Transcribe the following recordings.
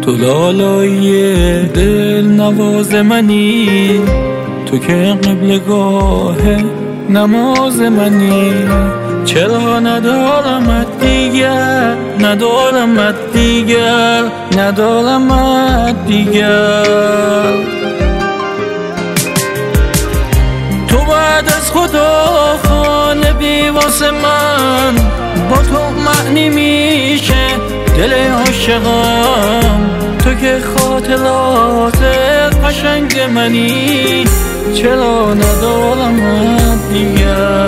تو لالای دل نواز منی، تو که قبلگاه نماز منی. چرا ندارمت دیگر، ندارمت دیگر، ندارمت دیگر. تو بعد از خدا خانه بی واسه من، با تو معنی میشه دل عاشقم. تو که خاطرات قشنگ منی، چرا ندارمت دیگر.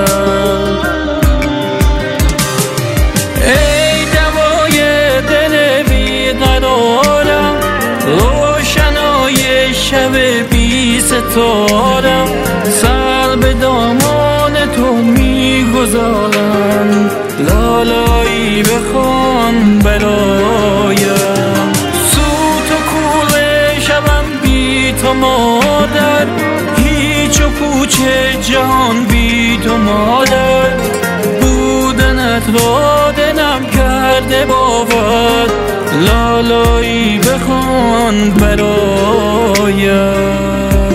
ای دوای دل بیقرارم، روشنای شب بی ستارم. سر به دامان تو میگذارم، لالایی بخوان برایم. سوت و کور شبم بی تو مادر، هیچ و پوچ جهان بی تو مادر. بودنت را دلم کرده باور، لالایی بخوان برایم.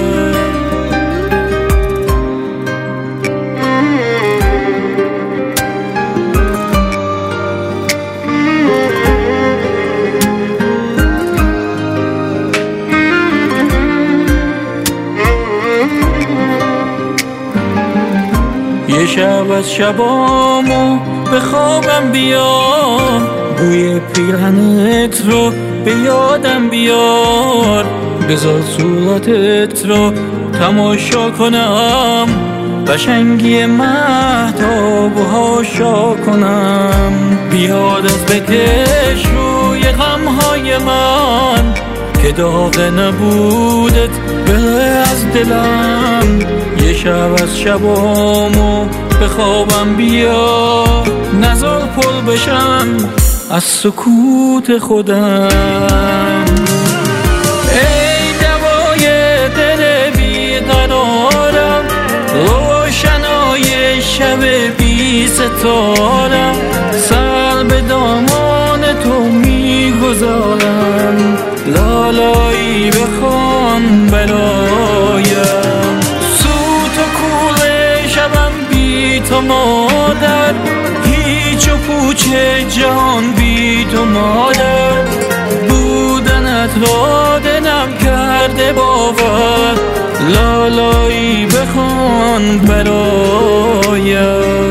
یه شب از شبامو به خوابم بیا، بوی پیرهنت رو به یادم بیار. بذار صورتت رو تماشا کنم، قشنگی مهتاب و هاشا کنم. بیاد از بکش روی غمهای من، که داغ نبودت بره از دلم. یه شب از شبامو به خوابم بیا، نزار پر بشم از سکوت خودم. ای دوای دل بیقرارم، روشنای شب بی ستارم. سر به دامان تو میگذارم، لالایی بخوان برایم. سوت و کور شبم بی تو مادر، هیچ و پوچ جهان بی تو مادر. بودنت را دلم کرده باور، لالایی بخوان برایم.